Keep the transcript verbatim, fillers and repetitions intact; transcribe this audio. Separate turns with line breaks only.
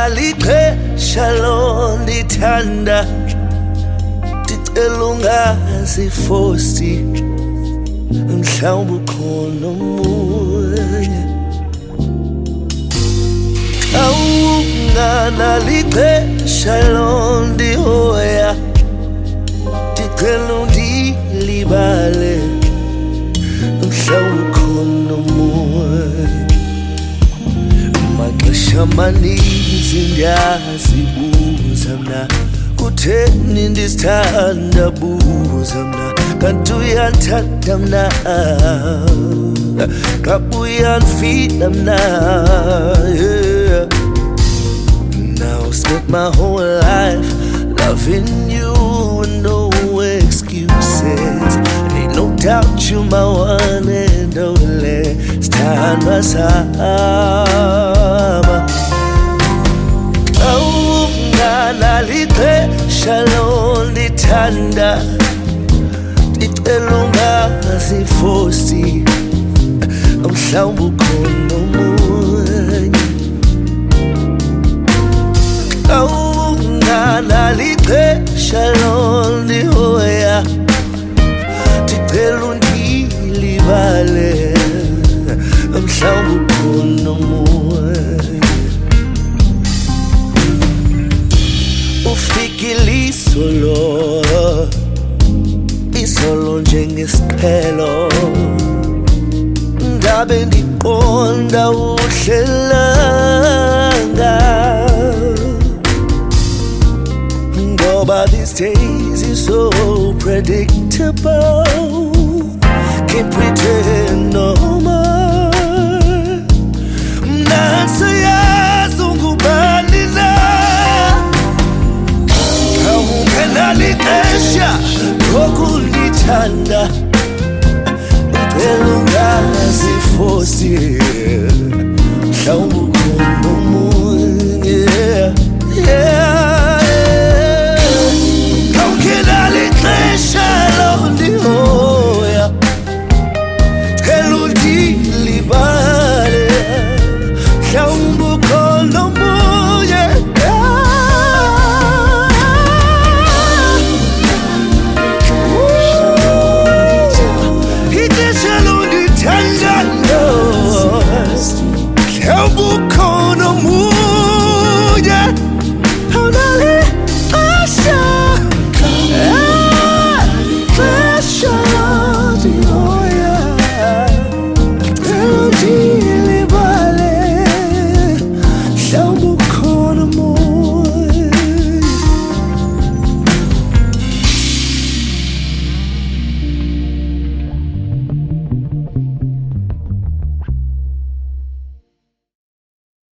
Lixesha londithanda ndicela ungasifosi mhlawumbe ukhona omunye awungana lixesha londihoya ndicela undilibale mhlawumbe ukhona omunye maxesha amaninzi ndiyazibuza mna kutheni ndisithandabuza mna kanti uyandithanda mna kabe uyandifila mna yeah. Now spent my whole life loving you with no excuses. Ain't no doubt you're my one and only. Sthandwa sama awungana lixesha londithanda ndicela ungasifosi mhlawumbe ukhona omunye awungana lixesha londihoya ndicela undilibale mhlawumbe ukhona omunye ufikile isolo isolo njengesiqhelo ngabe ndiqonda uhlelanga ngoba these days is so predictable can't pretend no more mnasayazi ungubani na awungana lixesha lokundithanda ndicela ungasifosi